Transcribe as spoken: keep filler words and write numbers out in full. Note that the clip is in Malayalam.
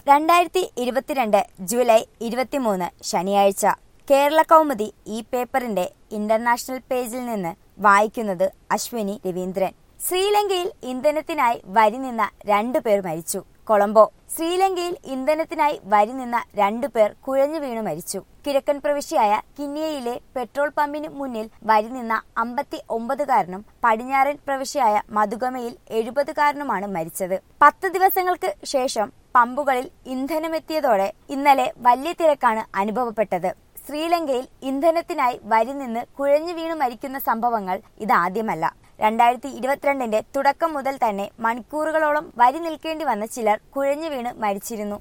രണ്ടായിരത്തി ഇരുപത്തിരണ്ട് ജൂലൈ ഇരുപത്തിമൂന്ന് ശനിയാഴ്ച. കേരള കൗമുദി ഈ പേപ്പറിന്റെ ഇന്റർനാഷണൽ പേജിൽ നിന്ന് വായിക്കുന്നത് അശ്വിനി രവീന്ദ്രൻ. ശ്രീലങ്കയിൽ ഇന്ധനത്തിനായി വരി നിന്ന രണ്ടു പേർ മരിച്ചു. കൊളംബോ. ശ്രീലങ്കയിൽ ഇന്ധനത്തിനായി വരി നിന്ന രണ്ടു പേർ കുഴഞ്ഞു വീണു മരിച്ചു. കിഴക്കൻ പ്രവിശ്യയായ കിന്നിയയിലെ പെട്രോൾ പമ്പിന് മുന്നിൽ വരി നിന്ന അമ്പത്തി ഒമ്പതുകാരനും പടിഞ്ഞാറൻ പ്രവിശ്യയായ മധുഗമയിൽ എഴുപതുകാരനുമാണ് മരിച്ചത്. പത്ത് ദിവസങ്ങൾക്ക് ശേഷം പമ്പുകളിൽ ഇന്ധനമെത്തിയതോടെ ഇന്നലെ വലിയ തിരക്കാണ് അനുഭവപ്പെട്ടത്. ശ്രീലങ്കയിൽ ഇന്ധനത്തിനായി വരി നിന്ന് കുഴഞ്ഞു വീണു മരിക്കുന്ന സംഭവങ്ങൾ ഇതാദ്യമല്ല. രണ്ടായിരത്തി ഇരുപത്തിരണ്ടിന്റെ തുടക്കം മുതൽ തന്നെ മണിക്കൂറുകളോളം വരി നിൽക്കേണ്ടി വന്ന ചിലർ കുഴഞ്ഞു വീണ് മരിച്ചിരുന്നു.